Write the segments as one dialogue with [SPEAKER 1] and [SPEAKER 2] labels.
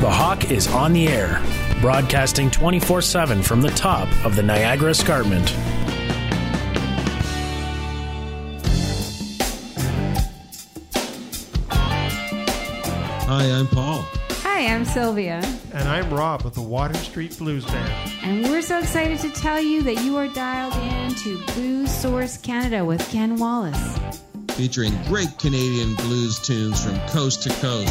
[SPEAKER 1] The Hawk is on the air, broadcasting 24/7 from the top of the Niagara Escarpment.
[SPEAKER 2] Hi, I'm Paul.
[SPEAKER 3] Hi, I'm Sylvia.
[SPEAKER 4] And I'm Rob with the Water Street Blues Band.
[SPEAKER 3] And we're so excited to tell you that you are dialed in to Blues Source Canada with Ken Wallace.
[SPEAKER 2] Featuring great Canadian blues tunes from coast to coast.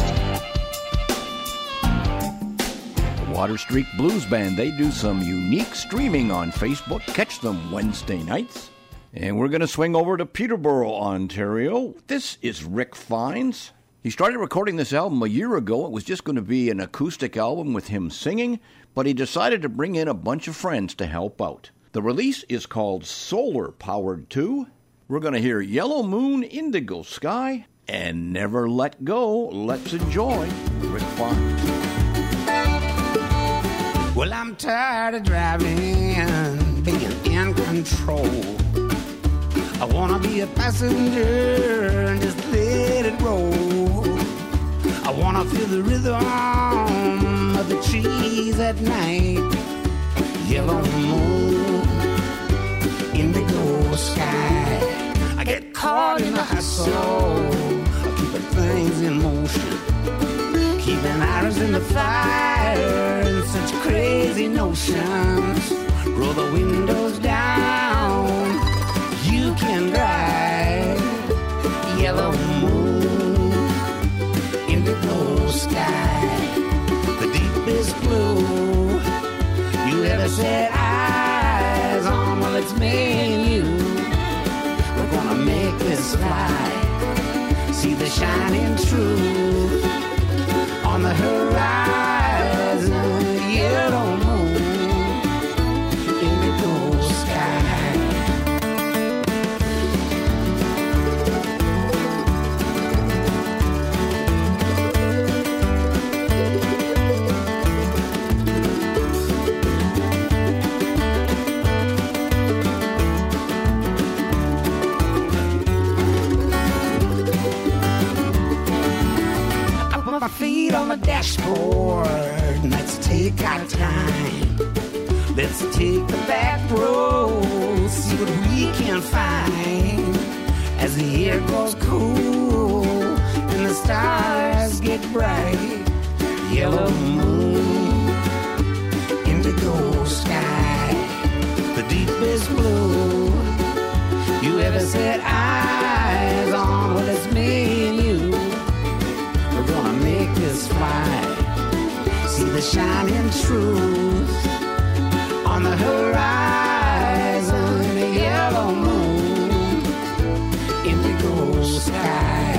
[SPEAKER 5] The Water Street Blues Band, they do some unique streaming on Facebook. Catch them Wednesday nights. And we're going to swing over to Peterborough, Ontario. This is Rick Fines. He started recording this album a year ago. It was just going to be an acoustic album with him singing, but he decided to bring in a bunch of friends to help out. The release is called Solar Powered 2. We're going to hear Yellow Moon, Indigo Sky, and Never Let Go. Let's enjoy Rick Fines.
[SPEAKER 6] Well, I'm tired of driving, being in control. I wanna be a passenger and just let it roll. I wanna feel the rhythm of the trees at night. Yellow moon, indigo sky. I get caught in the hustle, keeping things in motion, keeping irons in the fire, and such crazy notions. Roll the windows down, you can drive. Yellow moon, indigo sky, the deepest blue you ever set eyes on. Well, it's me and you. We're gonna make this fly. See the shining truth on the horizon. Yellow moon, indigo sky. My feet on the dashboard. Let's take our time. Let's take the back road. See what we can find. As the air goes cool and the stars get bright. Yellow moon, indigo sky, the deepest blue you ever set eyes on. Well, it's me and you. We're gonna make this fly. See the shining truth on the horizon. The yellow moon, indigo sky.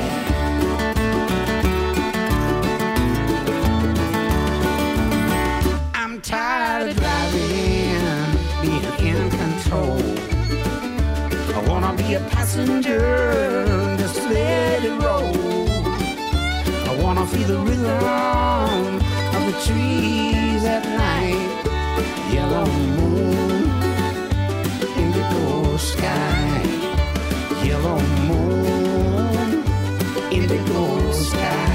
[SPEAKER 6] I'm tired of driving, being in control. I wanna be a passenger, just let it roll. I wanna feel the rhythm of the trees at night. Yellow moon, indigo sky. Yellow moon, indigo sky.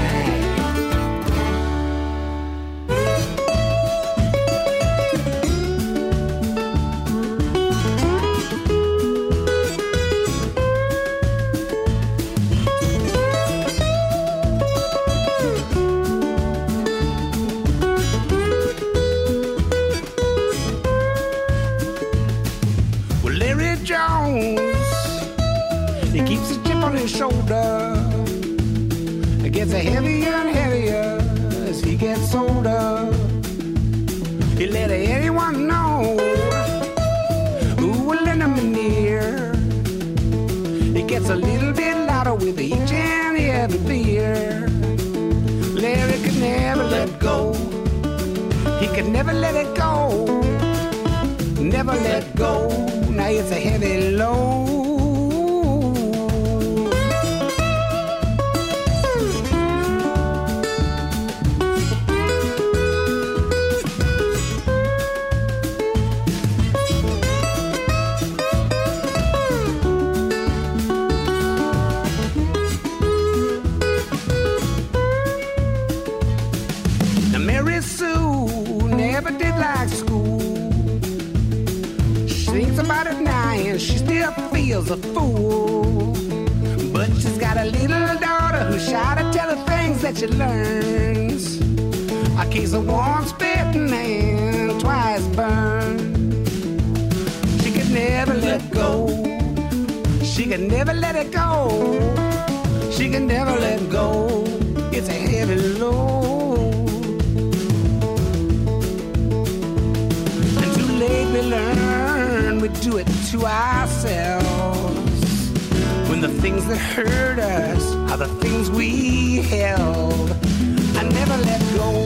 [SPEAKER 6] Shoulder, it gets heavier and heavier as he gets older. He let anyone know who will lend him an ear. It gets a little bit louder with each and every beer. Larry could never let go. He could never let it go. Never let go. Now it's a heavy load. Mary Sue never did like school. She thinks about it now and she still feels a fool. But she's got a little daughter who's shy to tell her things that she learns. A case of once bitten and twice burned. She could never let go. She could never let it go. She could never let go. It's a heavy load. And too late we learn we do it to ourselves. When the things that hurt us are the things we held. I never let go.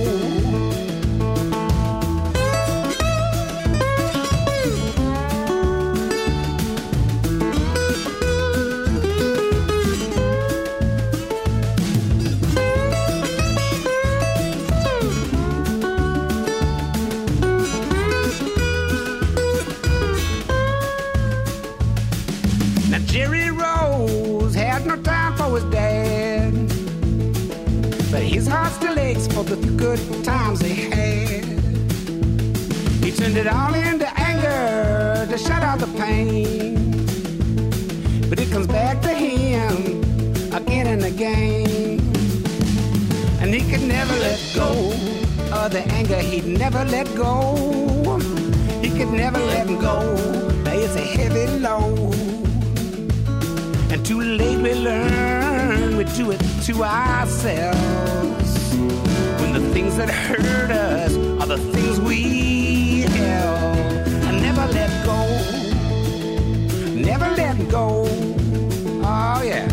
[SPEAKER 6] Jerry Rose had no time for his dad, but his heart still aches for the good times they had. He turned it all into anger to shut out the pain, but it comes back to him again and again. And he could never let go of the anger, he'd never let go. He could never let go, it's a heavy load. And too late we learn we do it to ourselves. When the things that hurt us are the things we held. I never let go. Never let go. Oh yeah.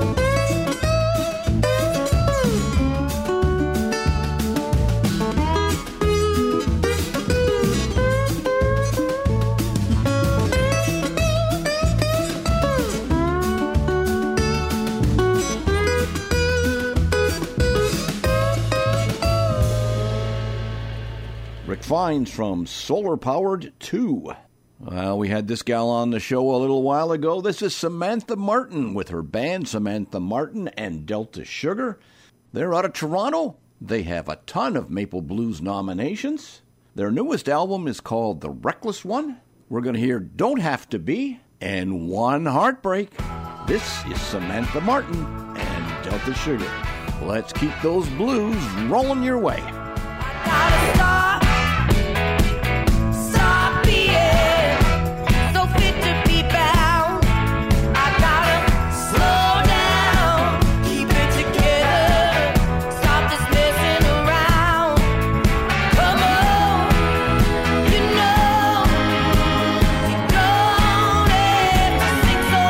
[SPEAKER 5] Rick Fines from Solar Powered 2. Well, we had this gal on the show a little while ago. This is Samantha Martin with her band Samantha Martin and Delta Sugar. They're out of Toronto. They have a ton of Maple Blues nominations. Their newest album is called The Reckless One. We're going to hear Don't Have to Be and One Heartbreak. This is Samantha Martin and Delta Sugar. Let's keep those blues rolling your way.
[SPEAKER 7] Gotta stop. Stop being so fit to be bound. I gotta slow down, keep it together, stop this messing around. Come on, you know you don't have to sing so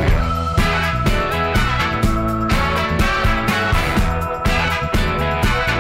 [SPEAKER 7] low.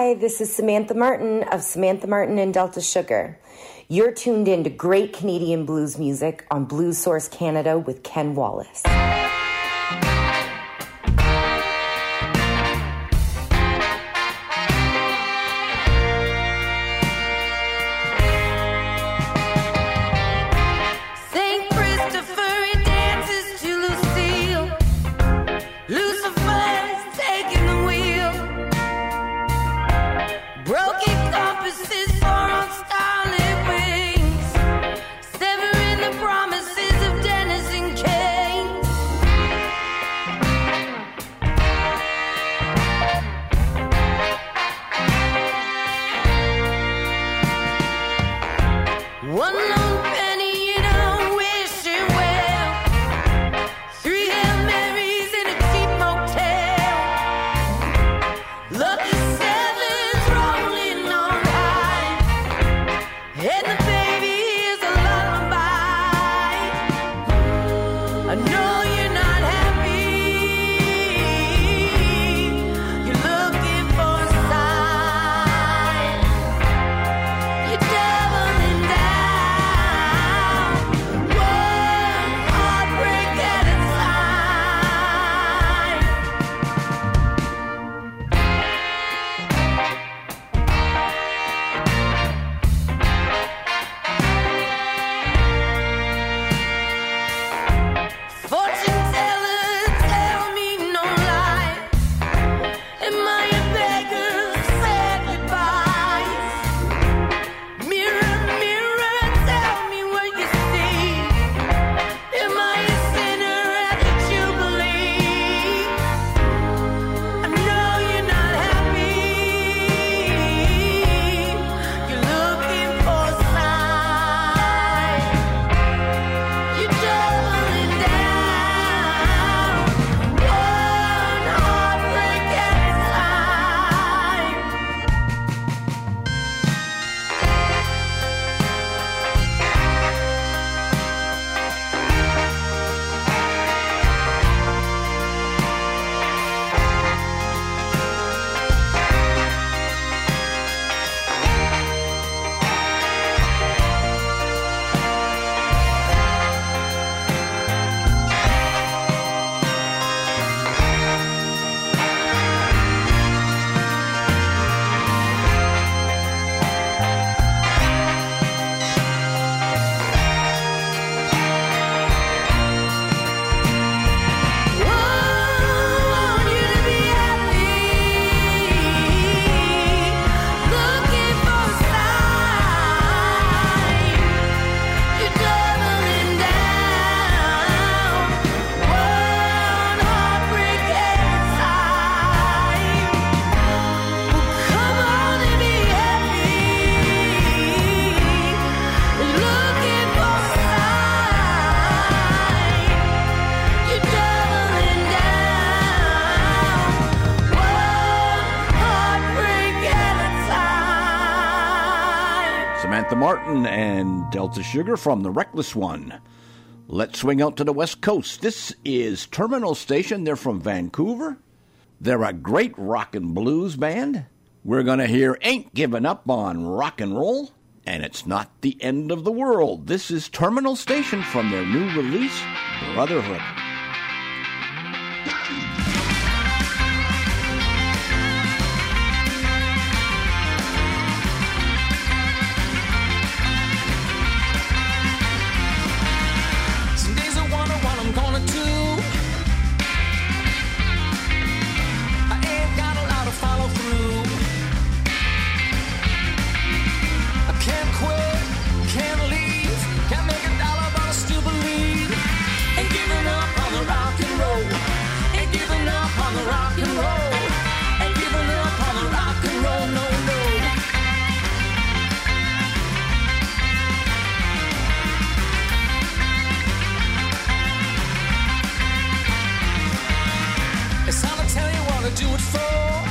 [SPEAKER 8] Hi, this is Samantha Martin of Samantha Martin and Delta Sugar. You're tuned in to great Canadian blues music on Blues Source Canada with Ken Wallace.
[SPEAKER 5] Samantha Martin and Delta Sugar from The Reckless One. Let's swing out to the West Coast. This is Terminal Station. They're from Vancouver. They're a great rock and blues band. We're going to hear Ain't Giving Up on Rock and Roll, and It's Not the End of the World. This is Terminal Station from their new release, Brotherhood.
[SPEAKER 9] Do it for.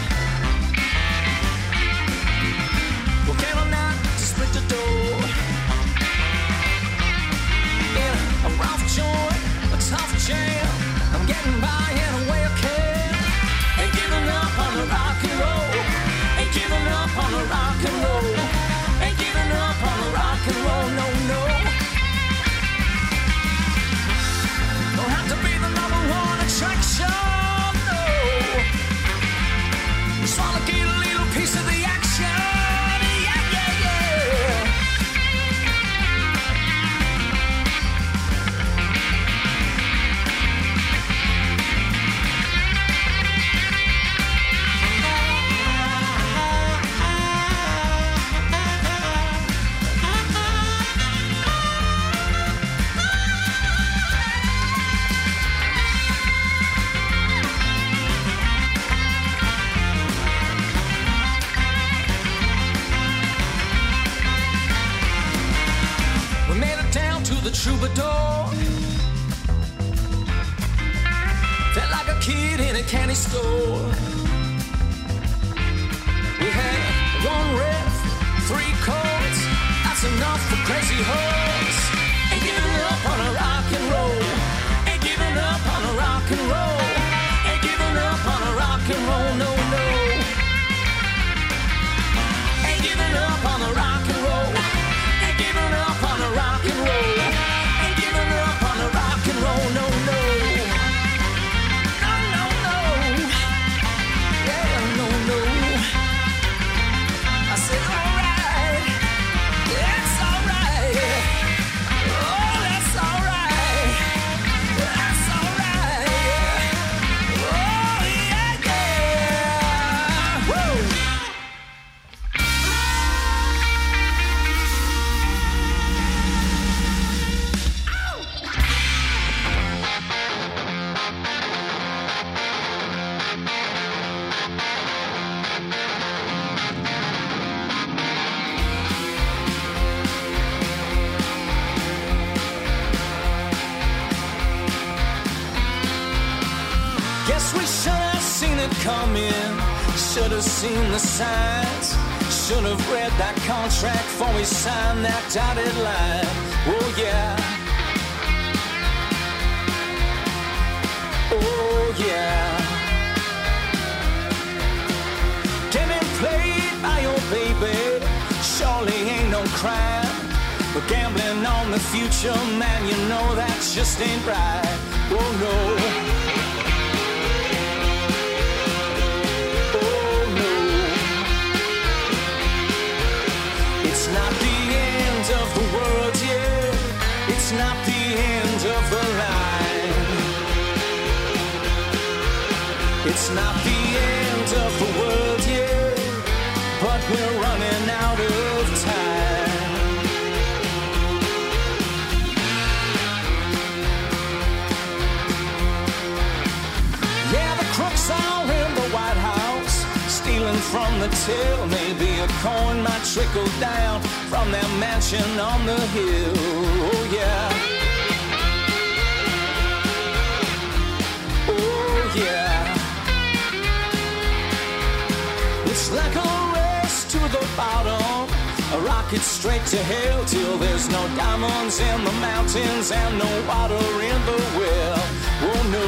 [SPEAKER 9] Well, can I not just split the door? In a rough joint, a tough jam, I'm getting by in a way I can. Ain't giving up on the rock and roll. Ain't giving candy store. We had one ref, 3 chords, that's enough for crazy horse. Ain't giving up on a rock and roll. Ain't giving up on a rock and roll. Ain't giving up on a rock and roll, no, no. Ain't giving up on the rock and roll. Ain't giving up on the rock and roll. Ain't giving up on the rock and roll, no, no. No, no, no. Yeah, no, no. I said, alright. That's alright. Oh, that's alright. That's alright. Oh, yeah, yeah. Woo! Guess we should have seen it coming. Should have seen the signs. Should have read that contract before we signed that dotted line. Oh yeah. Oh yeah. Getting played by your baby surely ain't no crime. But gambling on the future, man, you know that just ain't right. Oh no. It's not the end of the world yet. It's not the end of the line. It's not the end of the world yet, but we're running out of time. Yeah, the crooks are in the White House, stealing from the till. Maybe a coin might trickle down from their mansion on the hill. Oh yeah. Oh yeah. It's like a race to the bottom, a rocket straight to hell till there's no diamonds in the mountains and no water in the well. Oh no.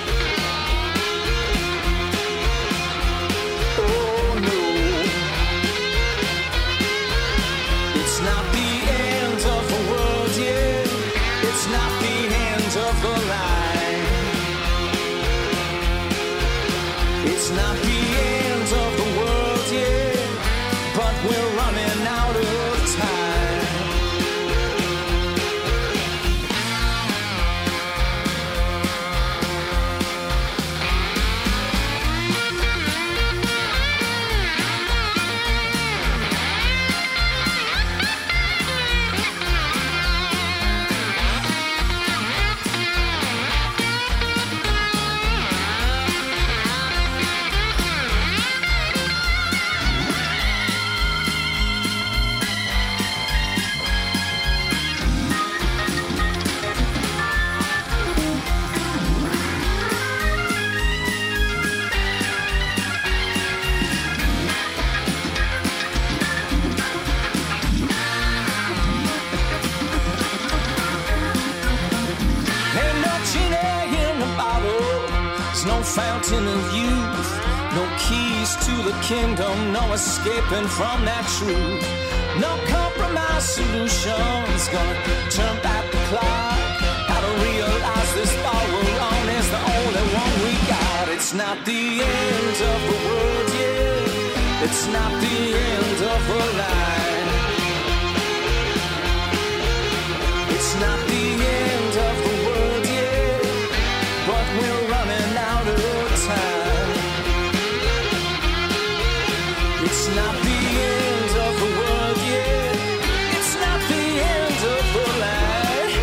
[SPEAKER 9] It's not the end of the world yet. It's not the end of the line. It's not the end of the world yet, but we're running out of time. No fountain of youth, no keys to the kingdom, no escaping from that truth. No compromise solutions, gonna turn back the clock. Gotta realize this thought we're on is the only one we got. It's not the end of the world yet. It's not the end of the line. It's not the end of the world yet, but we're running out of time. It's not the end of the world yet. It's not the end of the line.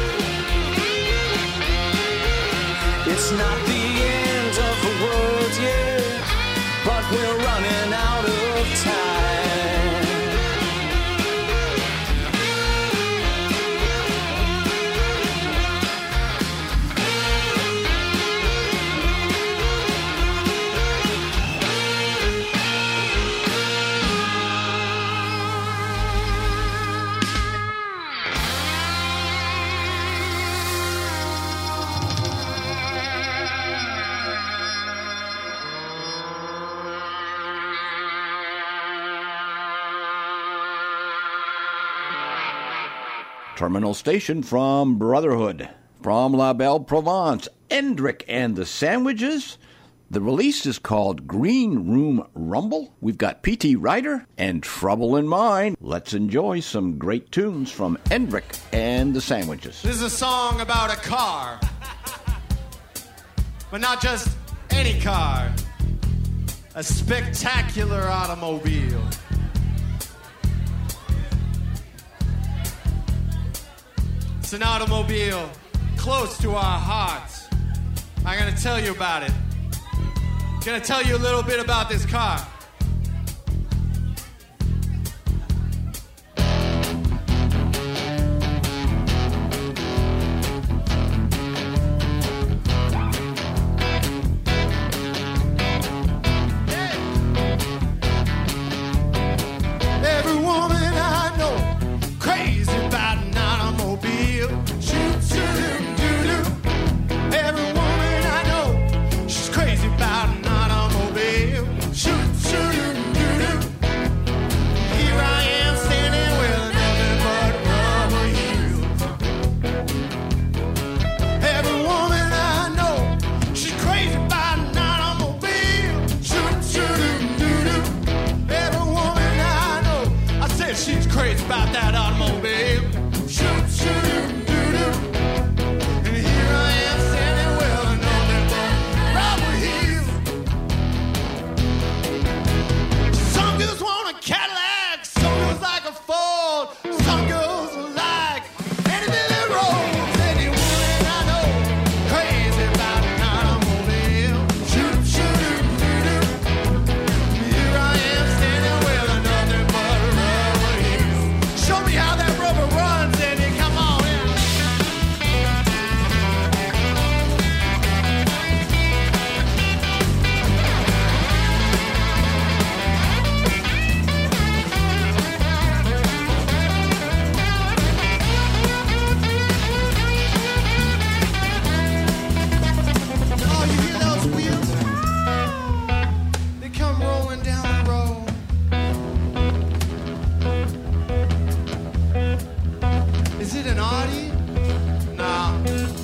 [SPEAKER 9] It's not the end of the world yet, but we're running out of time.
[SPEAKER 5] Terminal station from Brotherhood. From La Belle Provence, Endrick and the Sandwiches. The release is called Green Room Rumble. We've got P.T. Ryder and Trouble in Mind. Let's enjoy some great tunes from Endrick and the Sandwiches.
[SPEAKER 10] This is a song about a car. But not just any car. A spectacular automobile. It's an automobile close to our hearts. I'm going to tell you about it. I'm going to tell you a little bit about this car. Every woman I know crazy about an automobile. Shoot, shoot, doo, doo. Every woman I know, she's crazy about an automobile. Shoot, shoot, doo, doo. Here I am standing with nothing but rubber heels. Every woman I know, she's crazy about an automobile. Shoot, shoot, doo, doo. Every woman I know, I said she's crazy about that automobile. Shoot, shoot, doo, doo. And here I am standing with nothing but rubber heels. Some girls want a Cadillac, some girls like a Ford, some girls like anything that rolls. Any woman I know crazy about an automobile. Shoot, shoot, doo, doo. Here I am standing with nothing but rubber heels. Show me how that rubber runs, Eddie. Come on in. Oh, you hear those wheels? They come rolling down the road. Is it an Audi? No.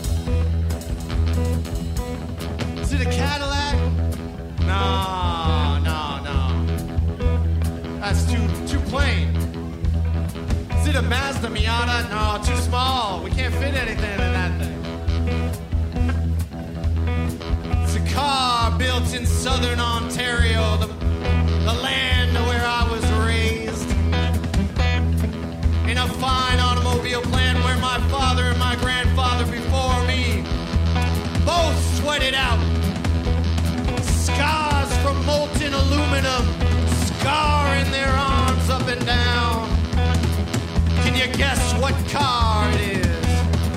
[SPEAKER 10] Is it a Cadillac? No, no, no. That's too plain. Is it a Mazda Miata? No, too small. We can't fit anything in that thing. It's a car built in southern Ontario, the land where I was raised. In a fine automobile plant where my father and my grandfather before me both sweated out. Scars from molten aluminum, scarring their arms up and down. Can you guess what car it is?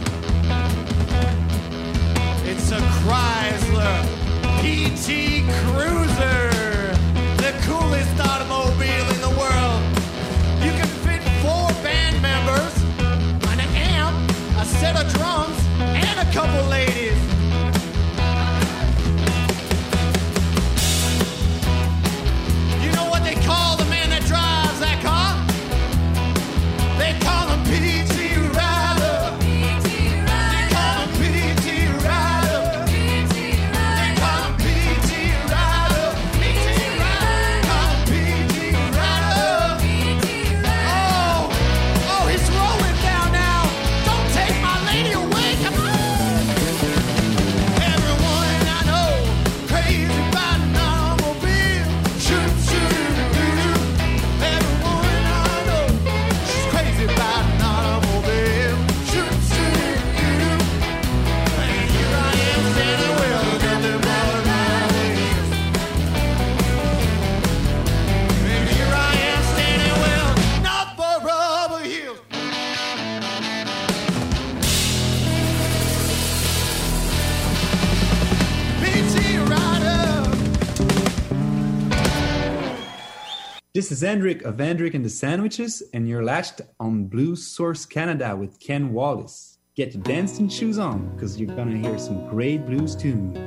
[SPEAKER 10] It's a Chrysler PT Cruiser, the coolest automobile in the world. You can fit 4 band members, an amp, a set of drums, and a couple ladies. You know what they call the man that drives that car? They call him P.T. Ryder. They call him P.T. Ryder. They call him P.T. Ryder. P.T. Ryder. Call him P.T. Ryder. Oh, he's rolling down now. Don't take my lady away. Come on. Everyone I know crazy about an automobile. Shoot, shoot, doo, doo. Everyone I know, she's crazy about an automobile. Shoot, shoot, doo, doo. And here I am standing with nothing but rubber heels. And here I am standing with nothing but rubber heels. P.T. Ryder.
[SPEAKER 11] This is Endrick of Endrick and the Sandwiches, and you're latched on Blues Source Canada with Ken Wallace. Get your dancing shoes on, because you're gonna hear some great blues tunes.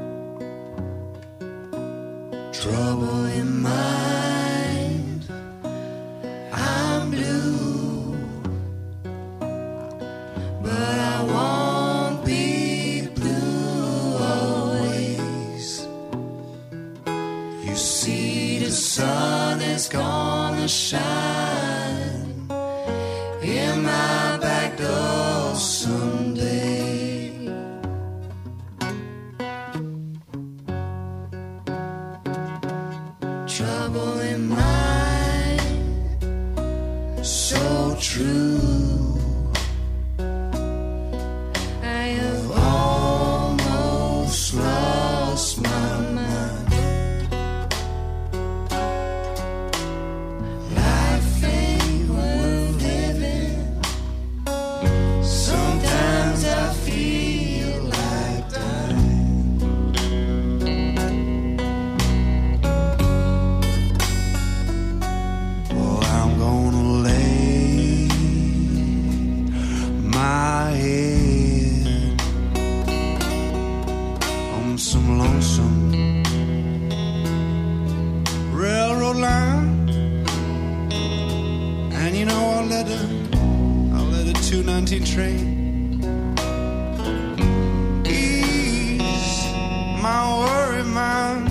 [SPEAKER 6] Trouble in mind, I'm blue. You see, the sun is gonna shine in my back door someday. Trouble in mind, so true. I have almost lost my mind. Life ain't worth living. Sometimes I feel like dying. Oh, I'm gonna lay my head on some lonesome railroad line, and you know I'll let a 219 train ease my worry mind.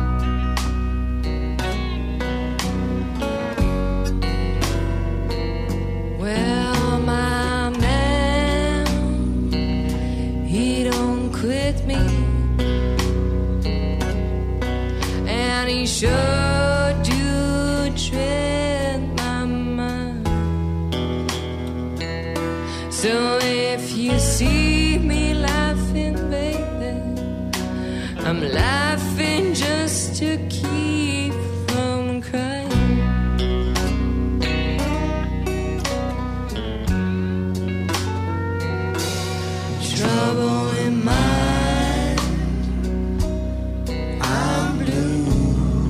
[SPEAKER 7] Well, my man, he don't quit me, and he sure do tread my mind. So if you see me laughing, baby, I'm laughing just to keep from crying. Trouble in mind, I'm blue,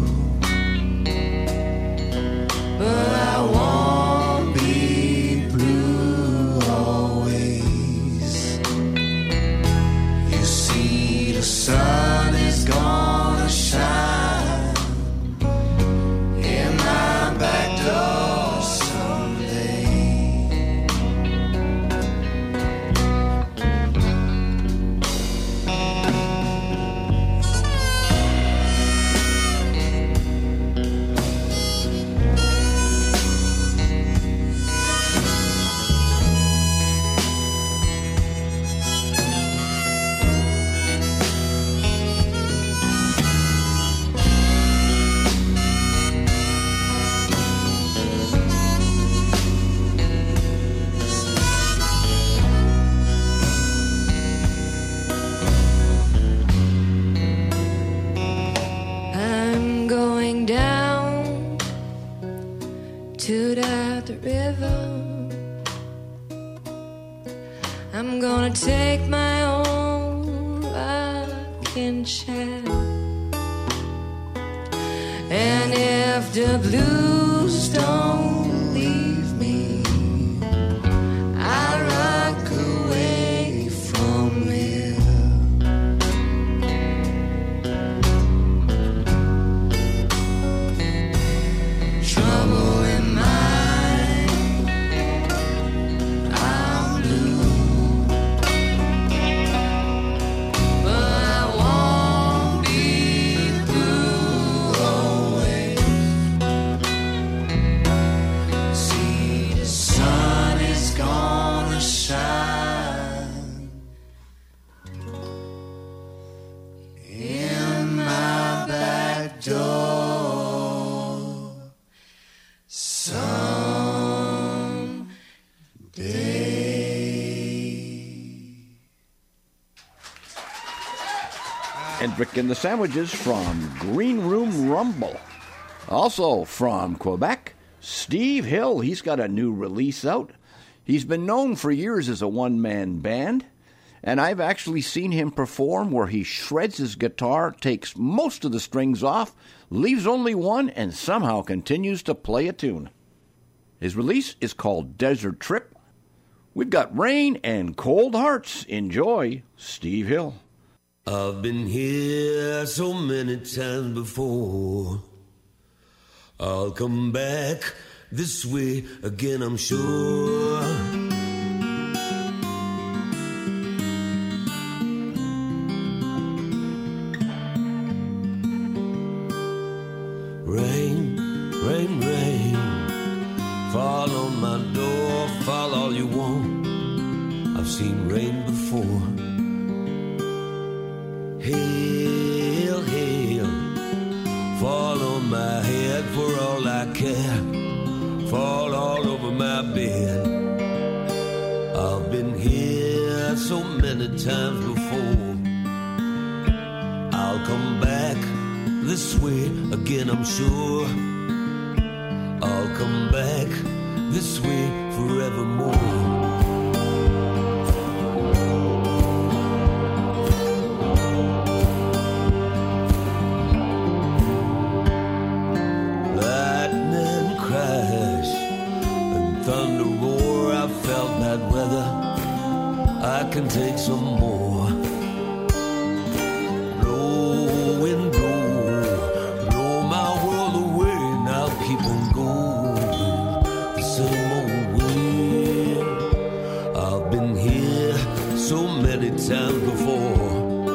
[SPEAKER 7] but I won't be blue always. You see, the sun is gonna shine in my back door someday. I'm going down to the river. I'm gonna take my own rocking chair, and if the blues don't leave me, I'll rock away from here. Trouble in mind, I'm blue, but I won't be blue always. See, the sun is gonna shine in my back door
[SPEAKER 5] Hendrick and the Sandwiches from Green Room Rumble. Also from Quebec, Steve Hill. He's got a new release out. He's been known for years as a one-man band, and I've actually seen him perform where he shreds his guitar, takes most of the strings off, leaves only one, and somehow continues to play a tune. His release is called Desert Trip. We've got Rain and Cold Hearts. Enjoy, Steve Hill.
[SPEAKER 12] I've been here so many times before. I'll come back this way again, I'm sure. Rain, rain, rain, fall on my door, fall all you want. I've seen rain before. Hail, hail, fall on my head for all I care. Fall all over my bed. I've been here so many times before. I'll come back this way again, I'm sure. I'll come back this way forevermore. I can take some more. Blow, wind, blow, blow my world away, and I'll keep on going the same old way. I've been here so many times before.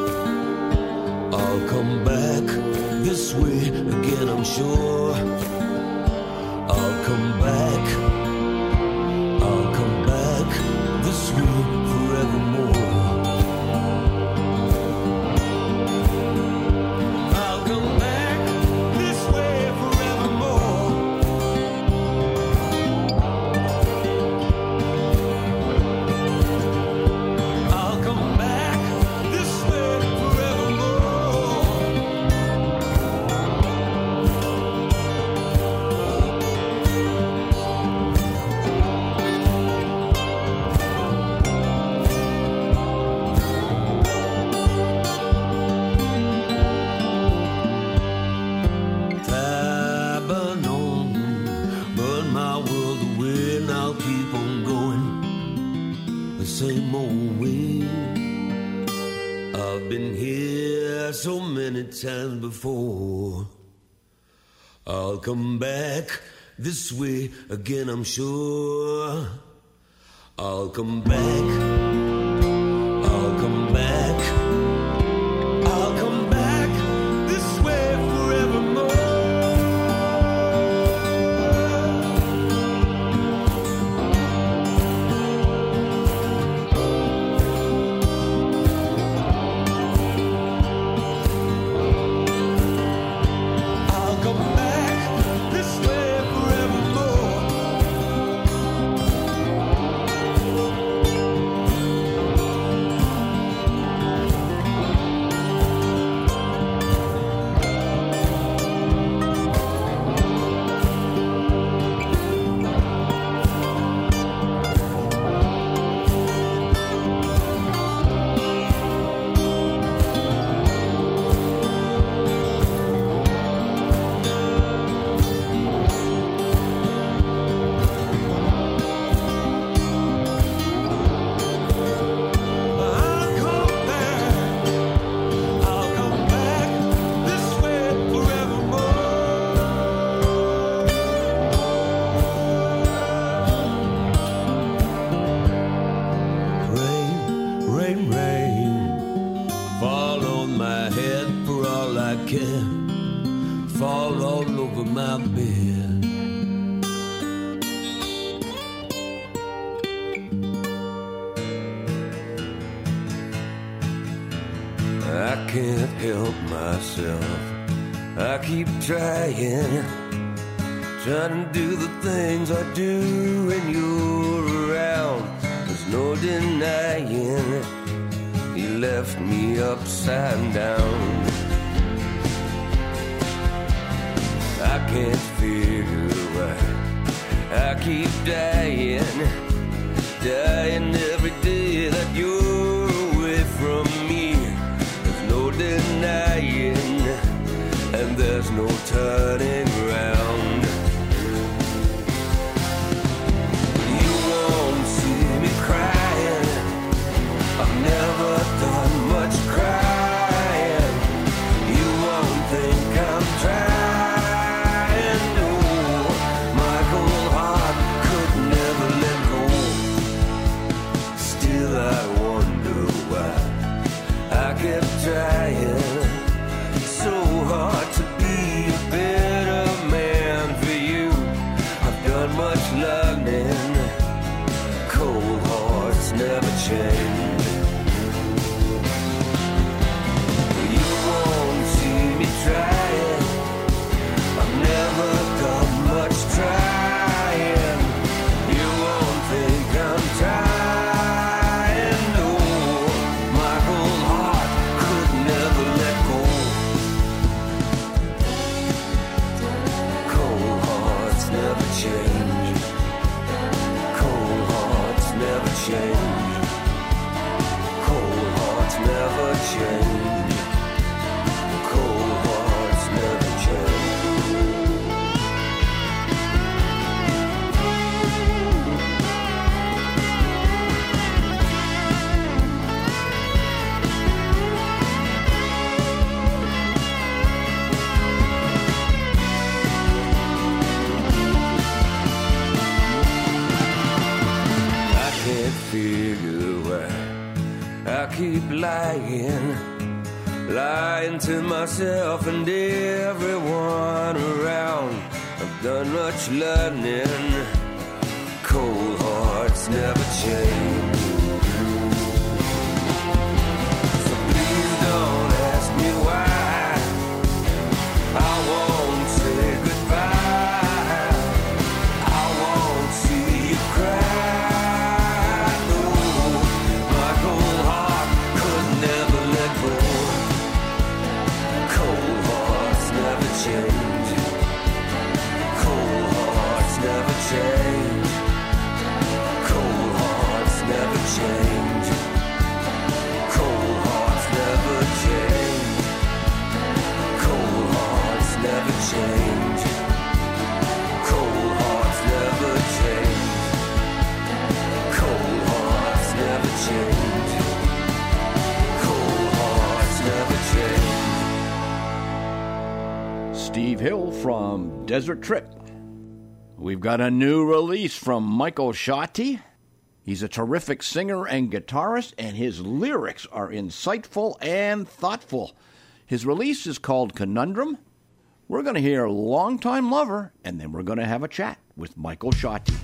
[SPEAKER 12] I'll come back this way again, I'm sure. I'll come back. I'll come back this way forevermore. I'll come back this way forevermore. I'll come back this way forevermore. Same old way. I've been here so many times before. I'll come back this way again, I'm sure. I'll come back. I'll come back. I'll come back this way forevermore. Fall all over my bed. I can't help myself. I keep trying to do the things I do when you're around. There's no denying you left me upside down. I can't figure why I keep dying every day that you're away from me. There's no denying, and there's no turning around. You won't see me crying. I've never done much crying. You won't think I'm trying. I wonder why I kept trying so hard to be a better change. Cold hearts never change. Cold hearts never change. Cold hearts never change. Figure why I keep lying to myself and everyone around. I've done much learning. Cold hearts never change. So please don't ask me why. I won't say goodbye. I won't see you cry. Change. Cold hearts never change. Cold hearts never change. Cold hearts never change. Cold hearts never change. Cold hearts never change. Cold hearts never change. Cold hearts never change.
[SPEAKER 5] Steve Hill from Desert Trip. We've got a new release from Michael Sciatti. He's a terrific singer and guitarist, and his lyrics are insightful and thoughtful. His release is called Conundrum. We're going to hear Longtime Lover, and then we're going to have a chat with Michael Sciatti.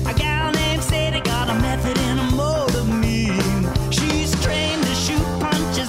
[SPEAKER 9] She's trained to shoot, punch,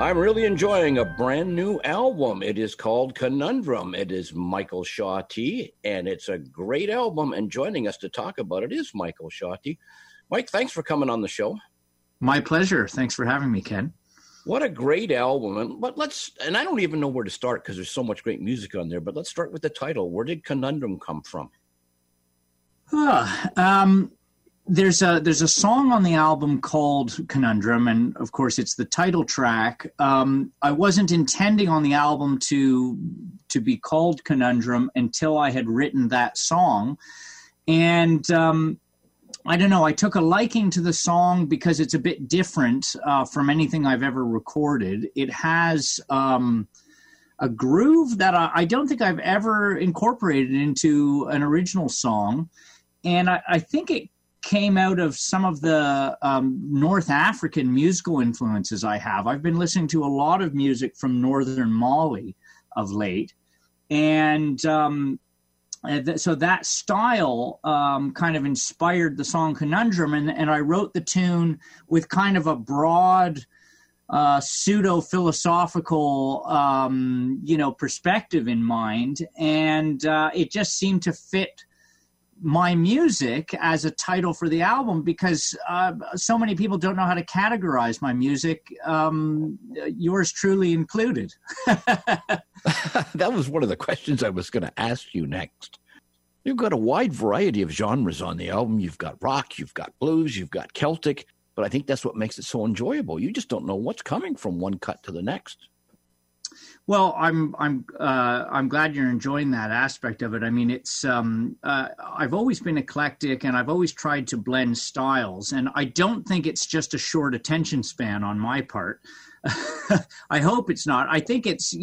[SPEAKER 5] I'm really enjoying a brand new album. It is called Conundrum. It is Michael Shawty, and it's a great album. And joining us to talk about it is Michael Shawty. Mike, thanks for coming on the show.
[SPEAKER 13] My pleasure. Thanks for having me, Ken.
[SPEAKER 5] What a great album. And I don't even know where to start because there's so much great music on there, but let's start with the title. Where did Conundrum come from?
[SPEAKER 13] There's a song on the album called Conundrum, and of course it's the title track. I wasn't intending on the album to be called Conundrum until I had written that song. And I don't know, I took a liking to the song because it's a bit different from anything I've ever recorded. It has a groove that I don't think I've ever incorporated into an original song. And I think it came out of some of the North African musical influences I have. I've been listening to a lot of music from northern Mali of late. And so that style kind of inspired the song Conundrum. And I wrote the tune with kind of a broad pseudo-philosophical, perspective in mind. And it just seemed to fit my music as a title for the album because so many people don't know how to categorize my music, yours truly included.
[SPEAKER 5] That was one of the questions I was going to ask you next. You've got a wide variety of genres on the album. You've got rock, you've got blues, you've got Celtic, but I think that's what makes it so enjoyable. You just don't know what's coming from one cut to the next.
[SPEAKER 13] Well, I'm glad you're enjoying that aspect of it. I mean, it's I've always been eclectic, and I've always tried to blend styles. And I don't think it's just a short attention span on my part. I hope it's not. I think it's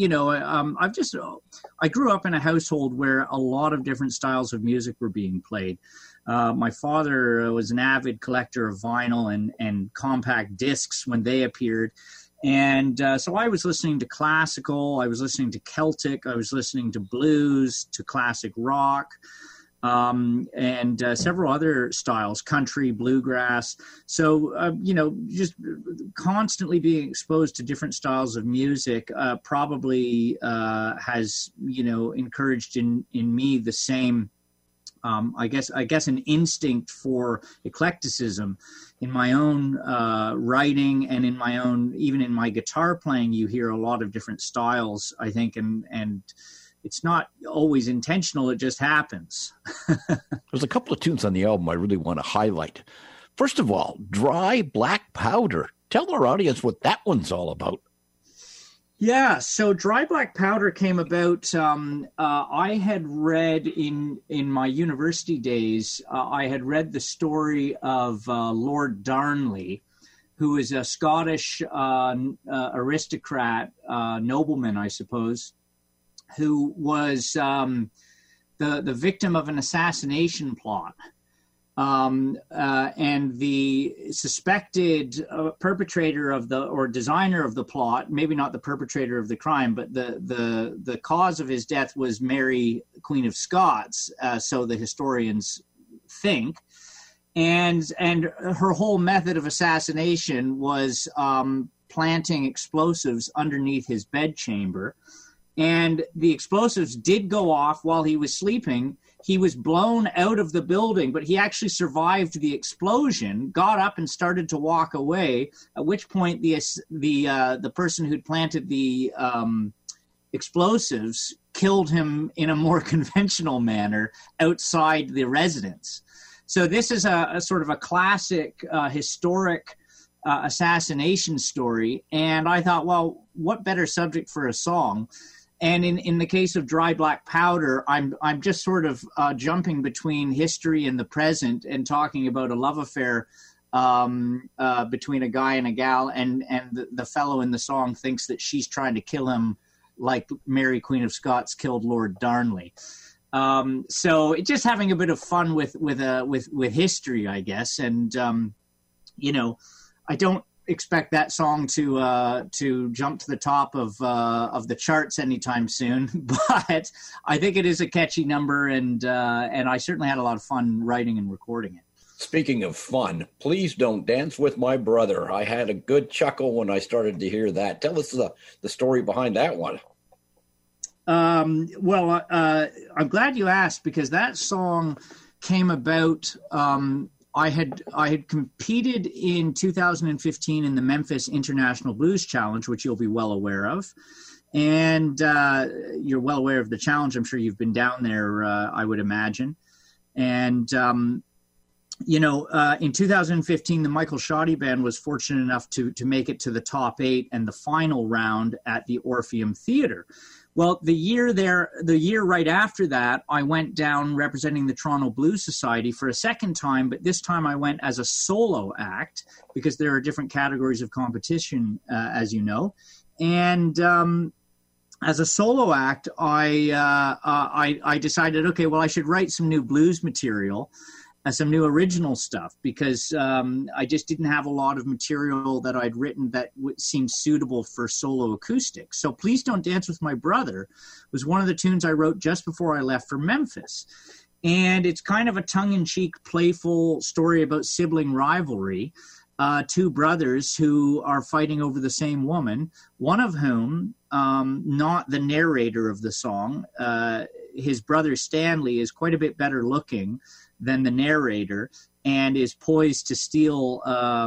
[SPEAKER 13] I grew up in a household where a lot of different styles of music were being played. My father was an avid collector of vinyl and compact discs when they appeared. And so I was listening to classical, I was listening to Celtic, I was listening to blues, to classic rock, and several other styles, country, bluegrass. So, just constantly being exposed to different styles of music probably has, encouraged in me the same, I guess an instinct for eclecticism. In my own writing and even in my guitar playing, you hear a lot of different styles, I think, and it's not always intentional, it just happens.
[SPEAKER 5] There's a couple of tunes on the album I really want to highlight. First of all, Dry Black Powder. Tell our audience what that one's all about.
[SPEAKER 13] Yeah, so Dry Black Powder came about, I had read in my university days, I had read the story of Lord Darnley, who is a Scottish aristocrat, nobleman, I suppose, who was the victim of an assassination plot. And the suspected perpetrator of or designer of the plot, maybe not the perpetrator of the crime, but the cause of his death was Mary, Queen of Scots, so the historians think. And her whole method of assassination was planting explosives underneath his bedchamber. And the explosives did go off while he was sleeping. He was blown out of the building, but he actually survived the explosion, got up and started to walk away, at which point the person who'd planted the explosives killed him in a more conventional manner outside the residence. So this is a sort of a classic historic assassination story. And I thought, well, what better subject for a song? And in the case of Dry Black Powder, I'm just sort of jumping between history and the present and talking about a love affair between a guy and a gal, and the fellow in the song thinks that she's trying to kill him like Mary, Queen of Scots killed Lord Darnley. So it's just having a bit of fun with history, I guess. And I don't expect that song to jump to the top of the charts anytime soon, but I think it is a catchy number, and I certainly had a lot of fun writing and recording it.
[SPEAKER 5] Speaking of fun, Please Don't Dance with My Brother. I had a good chuckle when I started to hear that. Tell us the story behind that one.
[SPEAKER 13] I'm glad you asked, because that song came about. I had competed in 2015 in the Memphis International Blues Challenge, which you'll be well aware of. And you're well aware of the challenge. I'm sure you've been down there, I would imagine. And in 2015, the Michael Shoddy Band was fortunate enough to make it to the top 8 and the final round at the Orpheum Theatre. Well, the year right after that, I went down representing the Toronto Blues Society for a second time, but this time I went as a solo act, because there are different categories of competition, as you know. And as a solo act, I decided, okay, well, I should write some new blues material, some new original stuff, because I just didn't have a lot of material that I'd written that seemed suitable for solo acoustic. So Please Don't Dance with My Brother was one of the tunes I wrote just before I left for Memphis. And it's kind of a tongue-in-cheek, playful story about sibling rivalry. Two brothers who are fighting over the same woman, one of whom, not the narrator of the song, his brother Stanley is quite a bit better looking than the narrator, and is poised to steal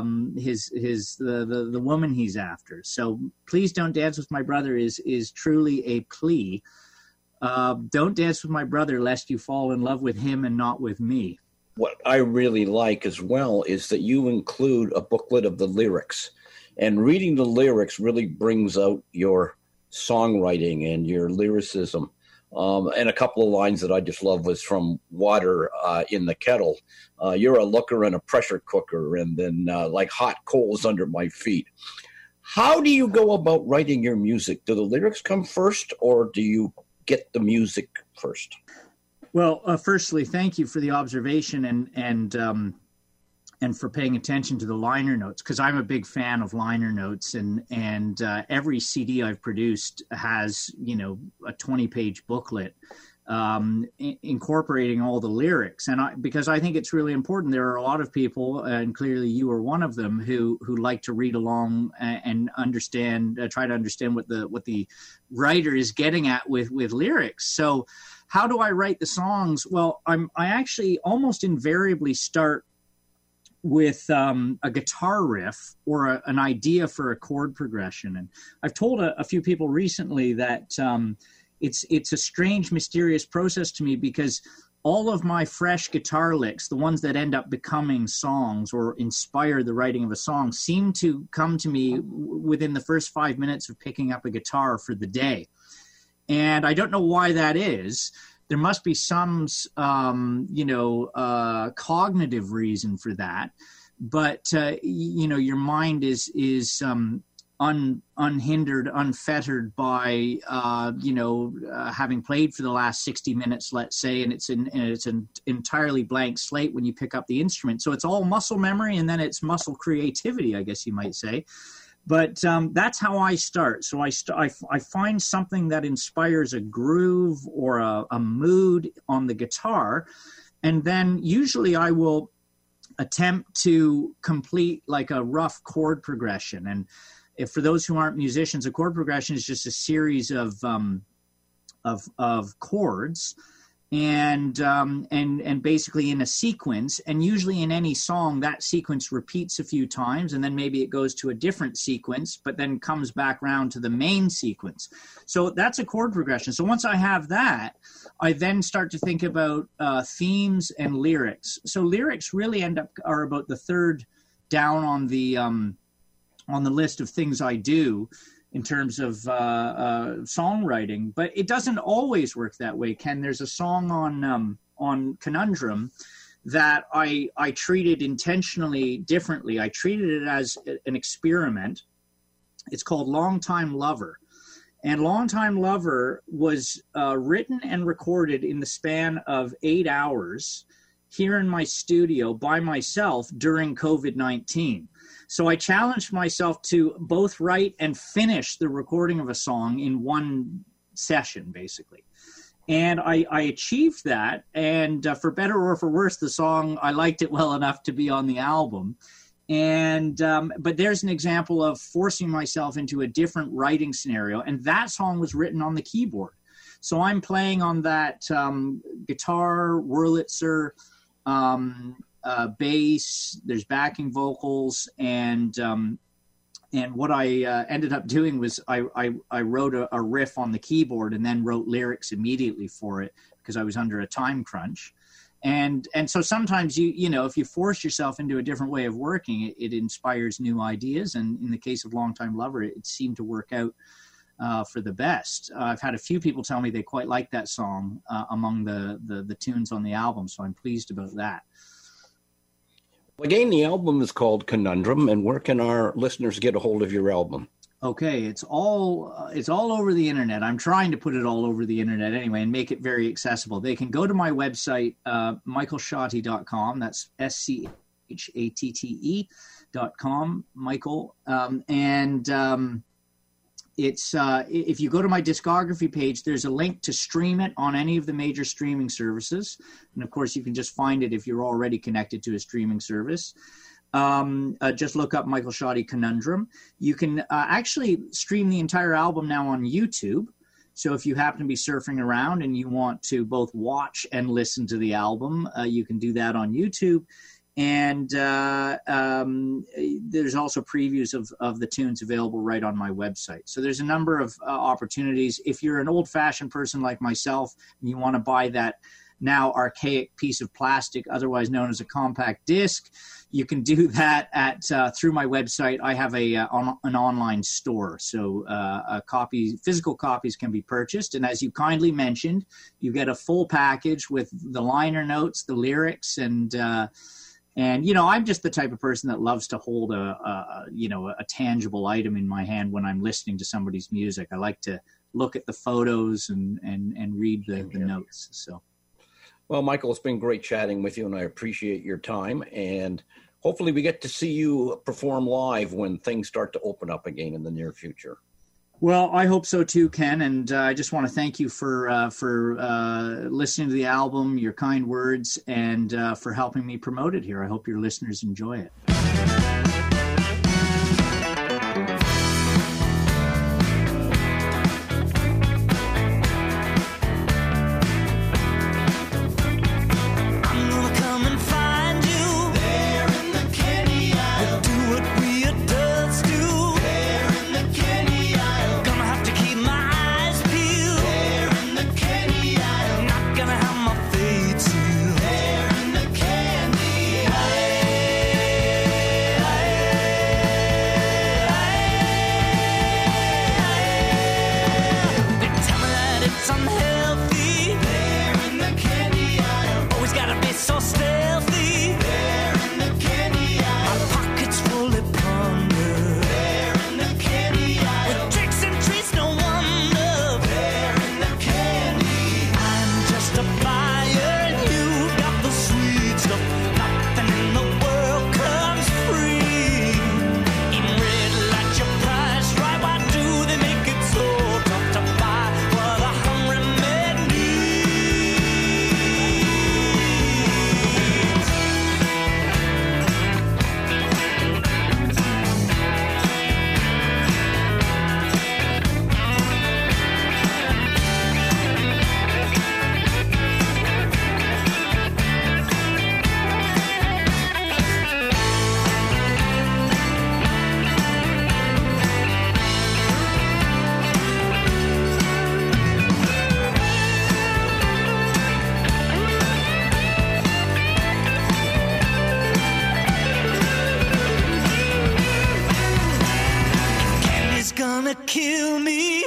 [SPEAKER 13] the woman he's after. So Please Don't Dance with My Brother is truly a plea. Don't dance with my brother lest you fall in love with him and not with me.
[SPEAKER 5] What I really like as well is that you include a booklet of the lyrics, and reading the lyrics really brings out your songwriting and your lyricism. And a couple of lines that I just love was from Water in the Kettle. You're a looker and a pressure cooker, and then like hot coals under my feet. How do you go about writing your music? Do the lyrics come first, or do you get the music first?
[SPEAKER 13] Well, firstly, thank you for the observation and for paying attention to the liner notes, because I'm a big fan of liner notes, and every CD I've produced has, a 20-page booklet incorporating all the lyrics. And because I think it's really important. There are a lot of people, and clearly you are one of them, who like to read along and understand, try to understand what the writer is getting at with lyrics. So how do I write the songs? Well, I actually almost invariably start with a guitar riff or an idea for a chord progression. And I've told a few people recently that it's a strange, mysterious process to me, because all of my fresh guitar licks, the ones that end up becoming songs or inspire the writing of a song, seem to come to me within the first 5 minutes of picking up a guitar for the day. And I don't know why that is. There must be some, cognitive reason for that. But, your mind is unhindered, unfettered by, having played for the last 60 minutes, let's say, and it's an entirely blank slate when you pick up the instrument. So it's all muscle memory, and then it's muscle creativity, I guess you might say. But that's how I start. So I find something that inspires a groove or a mood on the guitar, and then usually I will attempt to complete like a rough chord progression. And if for those who aren't musicians, a chord progression is just a series of chords. And basically in a sequence, and usually in any song, that sequence repeats a few times, and then maybe it goes to a different sequence, but then comes back around to the main sequence. So that's a chord progression. So once I have that, I then start to think about themes and lyrics. So lyrics really are about the third down on the list of things I do in terms of songwriting, but it doesn't always work that way, Ken. There's a song on Conundrum that I treated intentionally differently. I treated it as an experiment. It's called Long Time Lover. And Long Time Lover was written and recorded in the span of 8 hours here in my studio by myself during COVID-19. So I challenged myself to both write and finish the recording of a song in one session, basically. And I achieved that. And for better or for worse, the song, I liked it well enough to be on the album. And but there's an example of forcing myself into a different writing scenario. And that song was written on the keyboard. So I'm playing on that guitar, Wurlitzer, bass, there's backing vocals, and what I ended up doing was I wrote a riff on the keyboard and then wrote lyrics immediately for it because I was under a time crunch. And so sometimes you know, if you force yourself into a different way of working, it inspires new ideas. And in the case of Long Time Lover, it seemed to work out for the best. I've had a few people tell me they quite like that song among the tunes on the album, so I'm pleased about that.
[SPEAKER 5] Again, the album is called Conundrum, and where can our listeners get a hold of your album?
[SPEAKER 13] Okay, it's all over the internet. I'm trying to put it all over the internet anyway and make it very accessible. They can go to my website, michaelschatte.com. That's SCHATTE.com, Michael. It's if you go to my discography page, there's a link to stream it on any of the major streaming services. And of course, you can just find it if you're already connected to a streaming service. Just look up Michael Schatte Conundrum. You can actually stream the entire album now on YouTube. So if you happen to be surfing around and you want to both watch and listen to the album, you can do that on YouTube. And there's also previews of the tunes available right on my website. So there's a number of opportunities. If you're an old-fashioned person like myself and you want to buy that now archaic piece of plastic, otherwise known as a compact disc, you can do that at through my website. I have an online store, so physical copies can be purchased. And as you kindly mentioned, you get a full package with the liner notes, the lyrics, and you know, I'm just the type of person that loves to hold a tangible item in my hand when I'm listening to somebody's music. I like to look at the photos and read the notes. So.
[SPEAKER 5] Well, Michael, it's been great chatting with you, and I appreciate your time. And hopefully we get to see you perform live when things start to open up again in the near future.
[SPEAKER 13] Well, I hope so too, Ken. And I just want to thank you for listening to the album, your kind words, and for helping me promote it here. I hope your listeners enjoy it.
[SPEAKER 7] Kill me.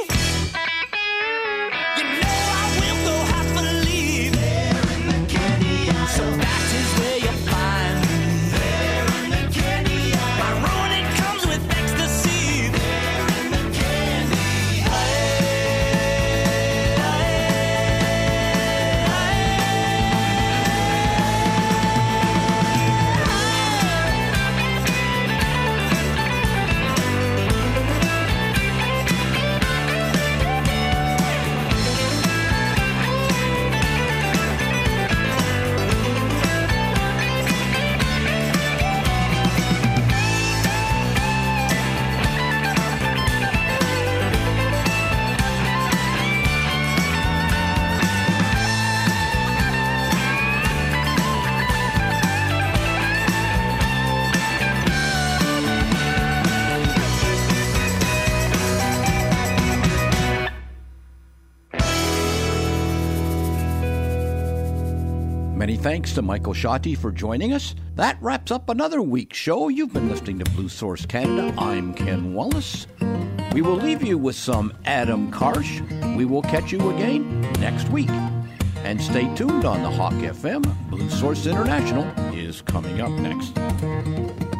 [SPEAKER 5] Many thanks to Michael Shotty for joining us. That wraps up another week's show. You've been listening to Blues Source Canada. I'm Ken Wallace. We will leave you with some Adam Karsh. We will catch you again next week. And stay tuned on the Hawk FM. Blues Source International is coming up next.